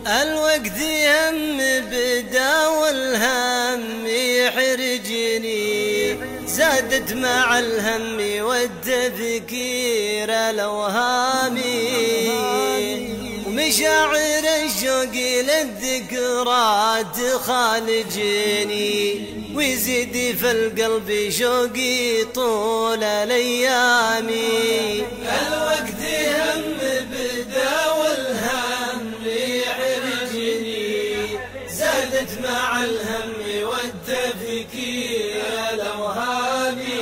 الوقت يهم بدا والهم يحرجني، زادت مع الهم والتفكير الأوهامي، ومشاعر الشوق للذكرى تخالجني، ويزيد في القلب شوقي طول الأيام. الوقت يهم بدا والهم يحرجني، زادت مع الهم والتفكير الأوهامي،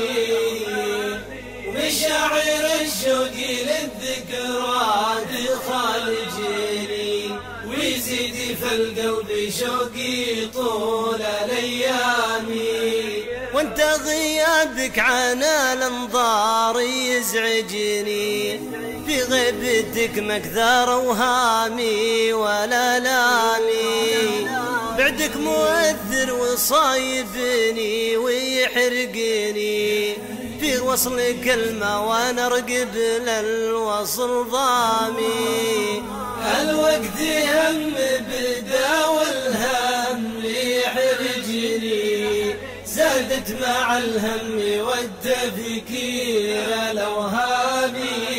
ومشاعر الشوق للذكرى تخالجني، ويزيد في القلب شوقي طول الأيام. وانت غيابك عن الانظار يزعجني، في غيبتك مكثر اوهامي والالامي، بعدك مؤثر وصايبني ويحرقني، في وصل كلمة وانا ارقب للوصل ضامي. الوقت يهم بدا والهم يحرجني، زادت مع الهم والتفكير الأوهامي،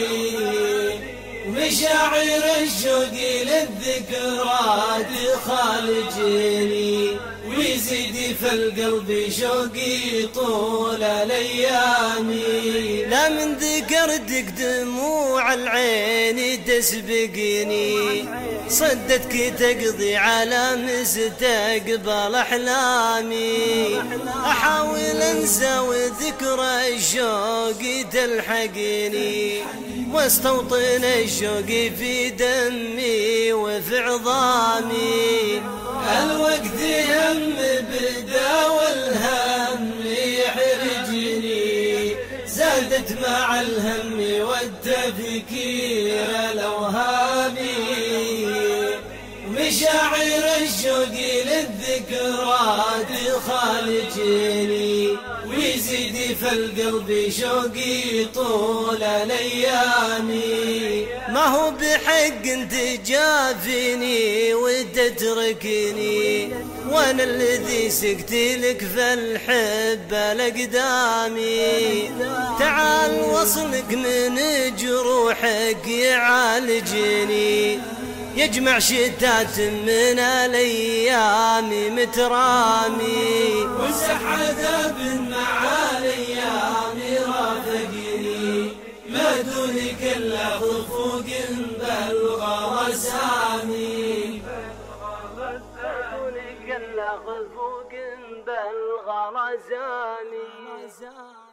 ومشاعر الشوق للذكرى تخالجني، ويزيد في القلب شوقي طول الأيام. لا من ذكرتك دموع العين تسبقني، صدتك تقضي على مستقبل أحلامي، أحاول أنسى وذكرى الشوق تلحقني، واستوطن الشوق في دمي وفي عظامي. الوقت يهم بدا والهم يحرجني، زادت مع الهم والتفكير الأوهامي، ومشاعر الشوق للذكرى تخالجني، ويزيد في القلب شوقي طول الأيام. ما هو بحق تجافيني وتتركني، وانا الذي سقت لك في الحب الأقدامي، تعال وصلك من جروحك يعالجني، يجمع شتات من الأيام مترامي، وسح عذاب مع الأيام رافقني، ما دونك إلا خفوق بالغرسامي، ما دونك إلا خفوق بالغرسامي.